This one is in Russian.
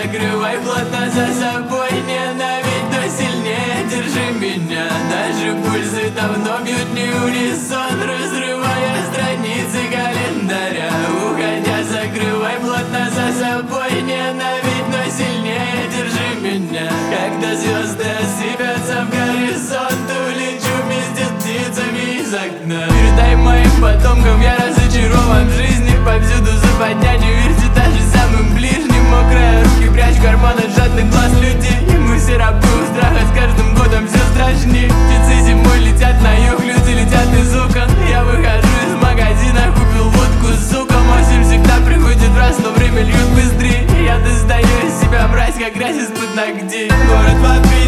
закрывай плотно за собой. Ненавидь, но сильнее держи меня. Наши пульсы давно бьют не унисон, разрывая страницы календаря. Уходя, закрывай плотно за собой. Ненавидь, но сильнее держи меня. Когда звезды осыпятся в горизонт, улечу вместе с птицами из окна. Передай моим потомкам, я разочарован в жизни. Повсюду западня, не верьте даже самым ближним. Мокрые руки прячь в карман от жадных глаз людей. И мы все рабы у страха, с каждым годом все страшней. Птицы зимой летят на юг, люди летят из окон. Я выхожу из магазина, купил водку с суком. Осень всегда приходит раз, но время льет быстрее. Я достаю из себя мразь, как грязь из-под ногтей. Город в ответ.